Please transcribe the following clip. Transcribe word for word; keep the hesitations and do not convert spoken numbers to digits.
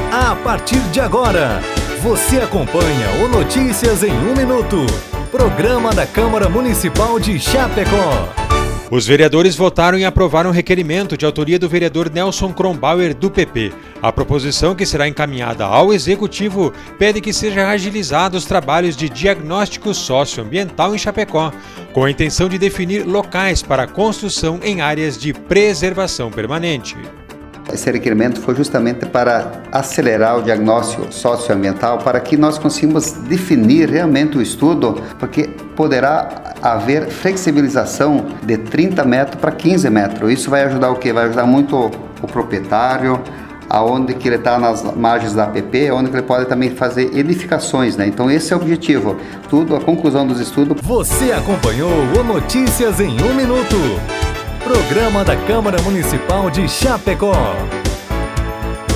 A partir de agora, você acompanha o Notícias em um Minuto, programa da Câmara Municipal de Chapecó. Os vereadores votaram e aprovaram um requerimento de autoria do vereador Nelson Kronbauer, do P P. A proposição, que será encaminhada ao Executivo, pede que sejam agilizados os trabalhos de diagnóstico socioambiental em Chapecó, com a intenção de definir locais para construção em áreas de preservação permanente. Esse requerimento foi justamente para acelerar o diagnóstico socioambiental, para que nós consigamos definir realmente o estudo, porque poderá haver flexibilização de trinta metros para quinze metros. Isso vai ajudar o quê? Vai ajudar muito o proprietário, aonde que ele está nas margens da A P P, onde que ele pode também fazer edificações, né? Então esse é o objetivo. Tudo, a conclusão dos estudos. Você acompanhou o Notícias em um Minuto, programa da Câmara Municipal de Chapecó.